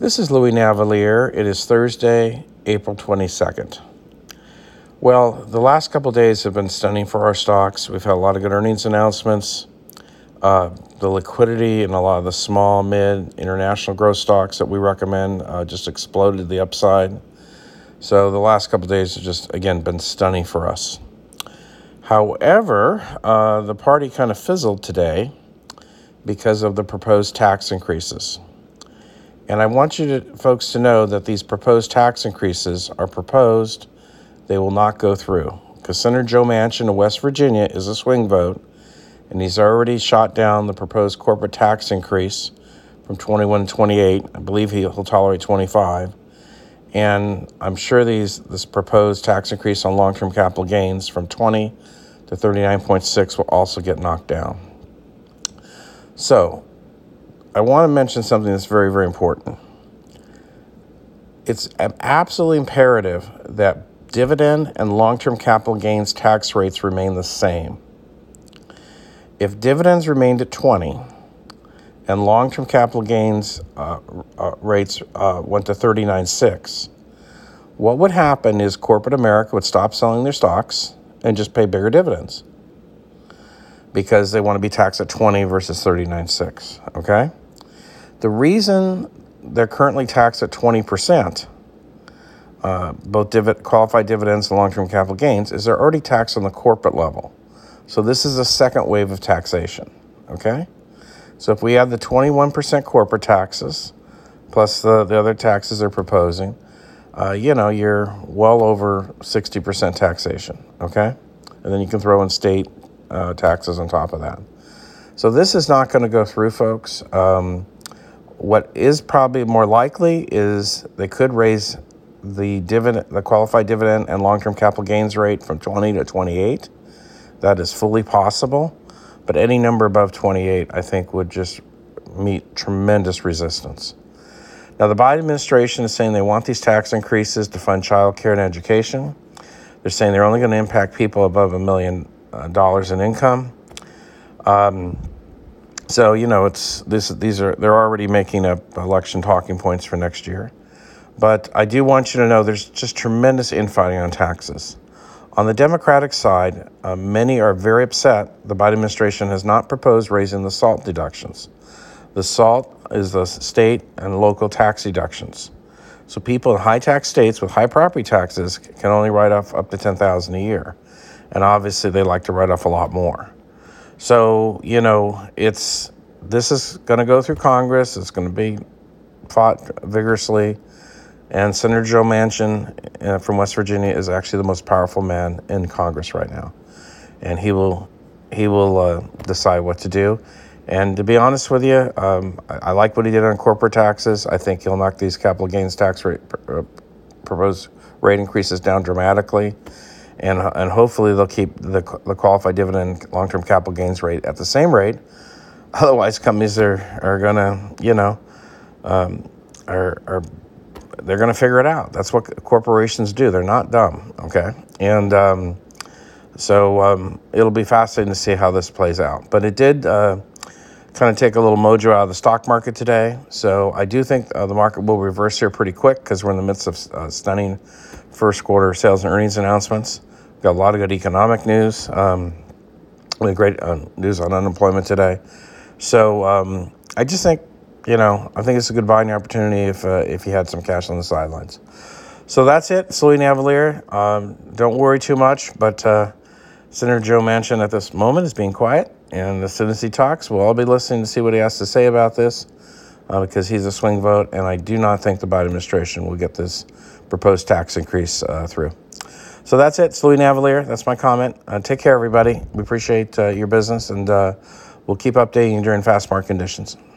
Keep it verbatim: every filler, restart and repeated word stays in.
This is Louis Navellier. It is Thursday, April twenty-second. Well, the last couple of days have been stunning for our stocks. We've had a lot of good earnings announcements. Uh, the liquidity in a lot of the small, mid, international growth stocks that we recommend uh, just exploded to the upside. So the last couple of days have just, again, been stunning for us. However, uh, the party kind of fizzled today because of the proposed tax increases. And I want you to, folks to know that these proposed tax increases are proposed. They will not go through because Senator Joe Manchin of West Virginia is a swing vote, and he's already shot down the proposed corporate tax increase from twenty-one to twenty-eight. I believe he'll, he'll tolerate twenty-five. And I'm sure these this proposed tax increase on long-term capital gains from twenty to thirty-nine point six will also get knocked down. So I want to mention something that's very, very important. It's absolutely imperative that dividend and long-term capital gains tax rates remain the same. If dividends remained at twenty and long-term capital gains uh, uh, rates uh, went to thirty-nine point six, what would happen is corporate America would stop selling their stocks and just pay bigger dividends because they want to be taxed at twenty versus thirty-nine point six, okay? The reason they're currently taxed at twenty percent, uh, both div- qualified dividends and long-term capital gains, is they're already taxed on the corporate level. So this is a second wave of taxation, okay? So if we have the twenty-one percent corporate taxes, plus the, the other taxes they're proposing, uh, you know, you're well over sixty percent taxation, okay? And then you can throw in state uh, taxes on top of that. So this is not going to go through, folks. Um, What is probably more likely is they could raise the dividend, the qualified dividend and long-term capital gains rate from twenty to twenty-eight. That is fully possible, but any number above twenty-eight, I think, would just meet tremendous resistance. Now, the Biden administration is saying they want these tax increases to fund child care and education. They're saying they're only going to impact people above a million uh, dollars in income. Um, So, you know, it's this. These are they're already making up election talking points for next year. But I do want you to know there's just tremendous infighting on taxes. On the Democratic side, uh, many are very upset the Biden administration has not proposed raising the SALT deductions. The SALT is the state and local tax deductions. So people in high tax states with high property taxes can only write off up to ten thousand dollars a year. And obviously they like to write off a lot more. So, you know, it's this is going to go through Congress. It's going to be fought vigorously. And Senator Joe Manchin uh, from West Virginia is actually the most powerful man in Congress right now. And he will he will uh, decide what to do. And to be honest with you, um, I, I like what he did on corporate taxes. I think he'll knock these capital gains tax rate uh, proposed rate increases down dramatically. And and hopefully they'll keep the the qualified dividend long-term capital gains rate at the same rate. Otherwise, companies are are gonna you know um, are are they're gonna figure it out. That's what corporations do. They're not dumb, okay? And um, so um, it'll be fascinating to see how this plays out. But it did uh, kind of take a little mojo out of the stock market today. So I do think uh, the market will reverse here pretty quick because we're in the midst of uh, stunning first quarter sales and earnings announcements. We've got a lot of good economic news. Um, we had great uh, news on unemployment today. So um, I just think, you know, I think it's a good buying opportunity if uh, if you had some cash on the sidelines. So that's it. It's Louis Navellier. Um, don't worry too much, but uh, Senator Joe Manchin at this moment is being quiet. And as soon as he talks, we'll all be listening to see what he has to say about this uh, because he's a swing vote. And I do not think the Biden administration will get this proposed tax increase uh, through. So that's it. It's Louis Navellier. That's my comment. Uh, take care, everybody. We appreciate uh, your business, and uh, we'll keep updating you during fast market conditions.